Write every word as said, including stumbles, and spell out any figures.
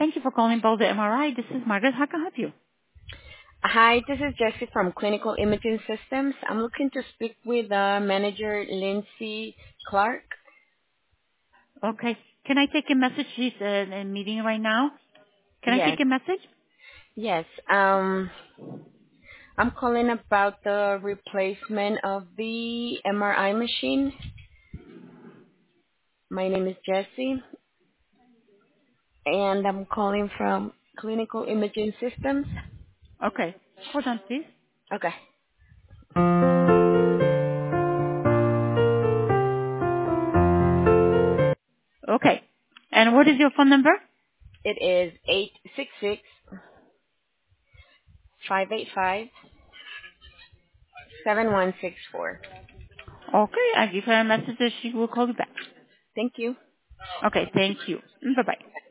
Thank you for calling Boulder M R I. This is Margaret. How can I help you? Hi, this is Jessie from Clinical Imaging Systems. I'm looking to speak with uh, manager Lindsay Clark. Okay. Can I take a message? She's uh, in a meeting right now. Can I Yes, take a message? yes. Um, I'm calling about the replacement of the M R I machine. My name is Jessie, and I'm calling from Clinical Imaging Systems. Okay. Hold on, please. Okay. Okay. And what is your phone number? It is eight six six, five eight five, seven one six four. Okay. I give her a message that she will call you back. Thank you. Okay. Thank you. Bye bye.